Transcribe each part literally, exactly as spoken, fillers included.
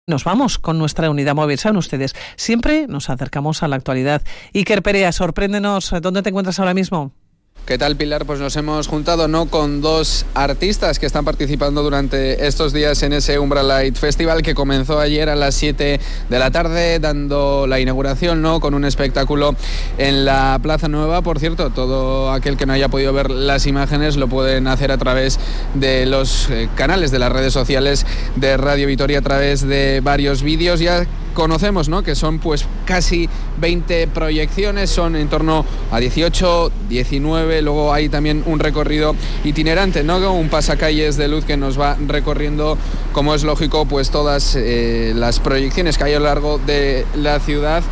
Nos vamos con nuestra unidad móvil, saben ustedes, siempre nos acercamos a la actualidad. Iker Perea, sorpréndenos, ¿dónde te encuentras ahora mismo? ¿Qué tal, Pilar? Pues nos hemos juntado no con dos artistas que están participando durante estos días en ese Umbra Light Festival que comenzó ayer a las siete de la tarde dando la inauguración, ¿no?, con un espectáculo en la Plaza Nueva. Por cierto, todo aquel que no haya podido ver las imágenes lo pueden hacer a través de los eh, canales de las redes sociales de Radio Vitoria, a través de varios vídeos. Ya conocemos, ¿no?, que son pues casi veinte proyecciones, son en torno a dieciocho, diecinueve, luego hay también un recorrido itinerante, ¿no?, un pasacalles de luz que nos va recorriendo, como es lógico, pues todas eh, las proyecciones que hay a lo largo de la ciudad.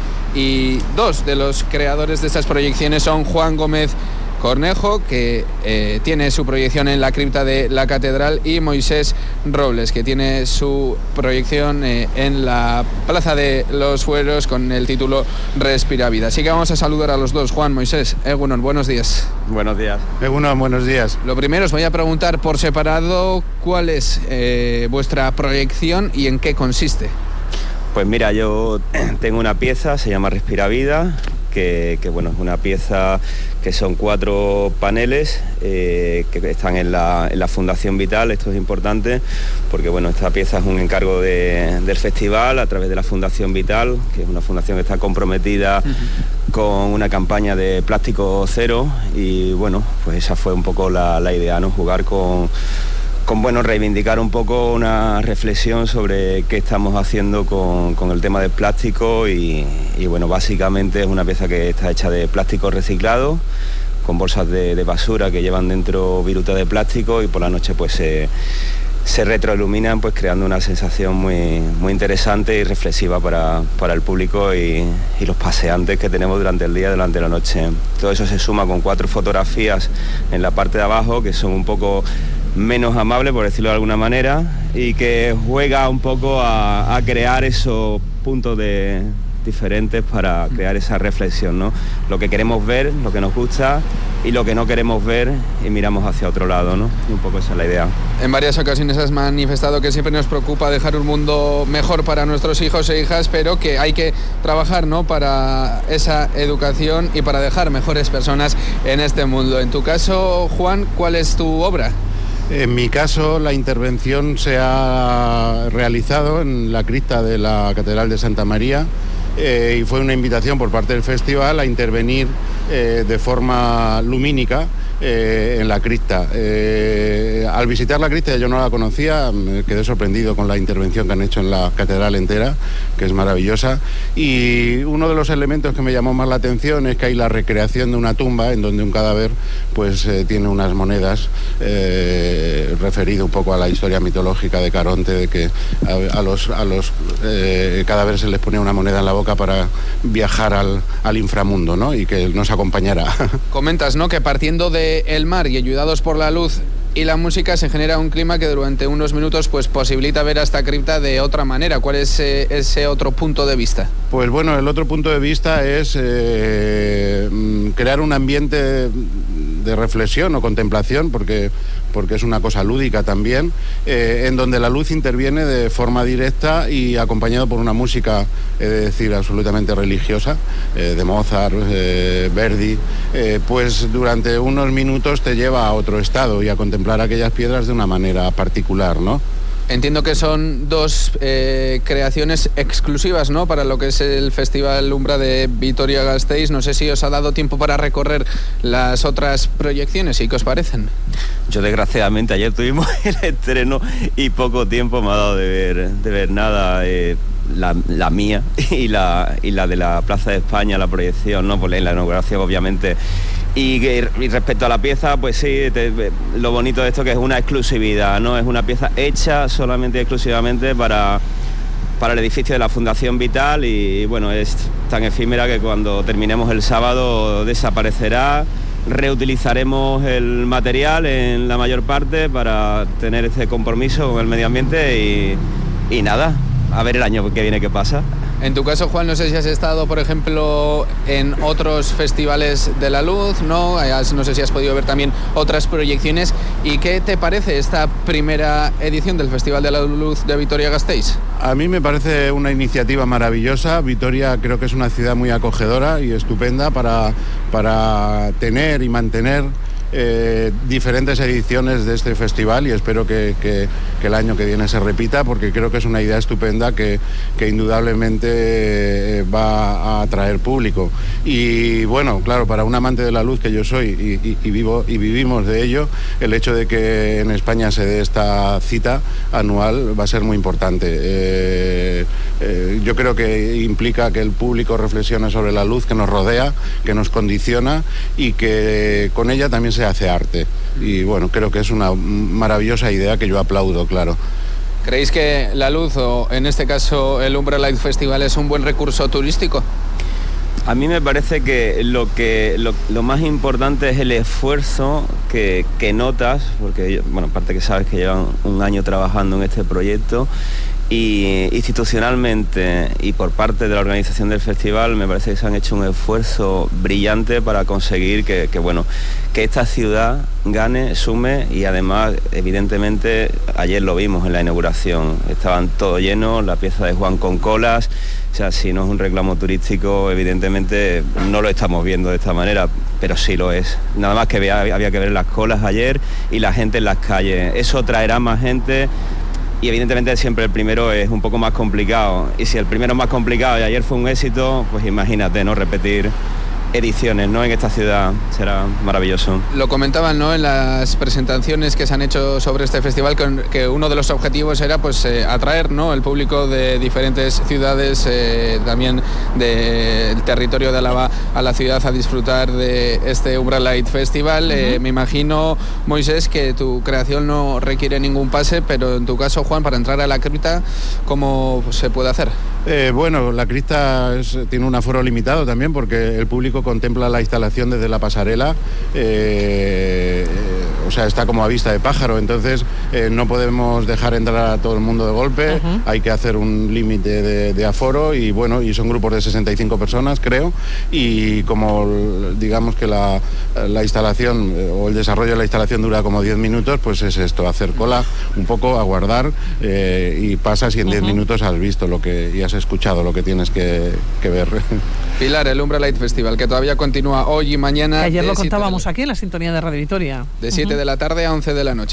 Y dos de los creadores de estas proyecciones son Juan Gómez Cornejo, que eh, tiene su proyección en la cripta de la Catedral, y Moisés Robles, que tiene su proyección eh, en la Plaza de los Fueros con el título Respira Vida. Así que vamos a saludar a los dos. Juan, Moisés, Egunon, buenos días. Buenos días. Egunon, buenos días. Lo primero, os voy a preguntar por separado cuál es eh, vuestra proyección y en qué consiste. Pues mira, yo tengo una pieza, se llama Respira Vida, que, que bueno, es una pieza que son cuatro paneles eh, que están en la, en la Fundación Vital. Esto es importante porque bueno, esta pieza es un encargo de, del festival a través de la Fundación Vital, que es una fundación que está comprometida uh-huh. con una campaña de plástico cero, y bueno, pues esa fue un poco la, la idea, ¿no?, jugar con con bueno, reivindicar un poco una reflexión sobre qué estamos haciendo con, con el tema del plástico y, y bueno, básicamente es una pieza que está hecha de plástico reciclado, con bolsas de, de basura que llevan dentro viruta de plástico, y por la noche pues se, se retroiluminan, pues creando una sensación muy, muy interesante y reflexiva para, para el público y, y los paseantes que tenemos durante el día, durante la noche. Todo eso se suma con cuatro fotografías en la parte de abajo que son un poco menos amable, por decirlo de alguna manera, y que juega un poco a, a crear esos puntos de, diferentes para crear esa reflexión, ¿no? Lo que queremos ver, lo que nos gusta y lo que no queremos ver, y miramos hacia otro lado, ¿no? Y un poco esa es la idea. En varias ocasiones has manifestado que siempre nos preocupa dejar un mundo mejor para nuestros hijos e hijas, pero que hay que trabajar, ¿no?, para esa educación y para dejar mejores personas en este mundo. En tu caso, Juan, ¿cuál es tu obra? En mi caso, la intervención se ha realizado en la cripta de la Catedral de Santa María eh, y fue una invitación por parte del festival a intervenir eh, de forma lumínica eh, en la cripta. Eh, al visitar la cripta, yo no la conocía, me quedé sorprendido con la intervención que han hecho en la catedral entera, que es maravillosa, y uno de los elementos que me llamó más la atención es que hay la recreación de una tumba en donde un cadáver pues eh, tiene unas monedas eh, referido un poco a la historia mitológica de Caronte, de que a, a los, a los eh, cadáveres se les ponía una moneda en la boca para viajar al, al inframundo, ¿no?, y que nos acompañara. Comentas, ¿no?, que partiendo del mar y ayudados por la luz y la música se genera un clima que durante unos minutos pues posibilita ver a esta cripta de otra manera. ¿Cuál es eh, ese otro punto de vista? Pues bueno, el otro punto de vista es eh, crear un ambiente de reflexión o contemplación, porque, porque es una cosa lúdica también, eh, en donde la luz interviene de forma directa y acompañado por una música, he de decir, absolutamente religiosa, eh, de Mozart, eh, Verdi, eh, pues durante unos minutos te lleva a otro estado y a contemplar aquellas piedras de una manera particular, ¿no? Entiendo que son dos eh, creaciones exclusivas, ¿no?, para lo que es el Festival Umbra de Vitoria-Gasteiz. No sé si os ha dado tiempo para recorrer las otras proyecciones y qué os parecen. Yo desgraciadamente ayer tuvimos el estreno y poco tiempo me ha dado de ver, de ver nada. Eh, la, la mía y la, y la de la Plaza de España, la proyección, ¿no?, por la inauguración obviamente. Y, y respecto a la pieza, pues sí, te, lo bonito de esto que es una exclusividad, ¿no? Es una pieza hecha solamente y exclusivamente para, para el edificio de la Fundación Vital, y, y bueno, es tan efímera que cuando terminemos el sábado desaparecerá. Reutilizaremos el material en la mayor parte para tener ese compromiso con el medio ambiente y, y nada, a ver el año que viene qué pasa. En tu caso, Juan, no sé si has estado, por ejemplo, en otros festivales de la luz, ¿no? No sé si has podido ver también otras proyecciones. ¿Y qué te parece esta primera edición del Festival de la Luz de Vitoria-Gasteiz? A mí me parece una iniciativa maravillosa. Vitoria creo que es una ciudad muy acogedora y estupenda para, para tener y mantener Eh, diferentes ediciones de este festival, y espero que, que, que el año que viene se repita, porque creo que es una idea estupenda que, que indudablemente va a atraer público. Y bueno, claro, para un amante de la luz que yo soy y, y, y vivo y vivimos de ello, el hecho de que en España se dé esta cita anual va a ser muy importante. Eh, eh, yo creo que implica que el público reflexione sobre la luz que nos rodea, que nos condiciona, y que con ella también se hace arte. Y bueno, creo que es una maravillosa idea que yo aplaudo, claro. ¿Creéis que la luz, o en este caso el Umbra Light Festival, es un buen recurso turístico? A mí me parece que lo que lo, lo más importante es el esfuerzo que, que notas, porque, bueno, aparte que sabes que llevan un año trabajando en este proyecto, y institucionalmente y por parte de la organización del festival me parece que se han hecho un esfuerzo brillante para conseguir que, que bueno, que esta ciudad gane, sume, y además, evidentemente, ayer lo vimos en la inauguración, estaban todo llenos, la pieza de Juan con colas. O sea, si no es un reclamo turístico, evidentemente no lo estamos viendo de esta manera, pero sí lo es. Nada más que había, había que ver las colas ayer y la gente en las calles. Eso traerá más gente. Y evidentemente siempre el primero es un poco más complicado. Y si el primero es más complicado y ayer fue un éxito, pues imagínate, ¿no? Repetir ediciones, ¿no? En esta ciudad será maravilloso. Lo comentaban, ¿no?, en las presentaciones que se han hecho sobre este festival, que, que uno de los objetivos era, pues, eh, atraer, ¿no?, el público de diferentes ciudades, eh, también del territorio de Álava, a la ciudad a disfrutar de este Umbra Light Festival. Uh-huh. Eh, me imagino, Moisés, que tu creación no requiere ningún pase, pero en tu caso, Juan, para entrar a la cripta, ¿cómo se puede hacer? Eh, bueno, la cripta es, tiene un aforo limitado también, porque el público contempla la instalación desde la pasarela, eh, eh, o sea, está como a vista de pájaro, entonces eh, no podemos dejar entrar a todo el mundo de golpe. Uh-huh. Hay que hacer un límite de, de aforo, y bueno, y son grupos de sesenta y cinco personas, creo, y como digamos que la, la instalación o el desarrollo de la instalación dura como diez minutos, pues es esto, hacer cola un poco, aguardar, eh, y pasas y en diez uh-huh. minutos has visto lo que, y has escuchado lo que tienes que, que ver. Pilar, el Umbra Light Festival, que todavía continúa hoy y mañana. Que ayer lo contábamos aquí en la sintonía de Radio Vitoria. De siete uh-huh. de la tarde a once de la noche.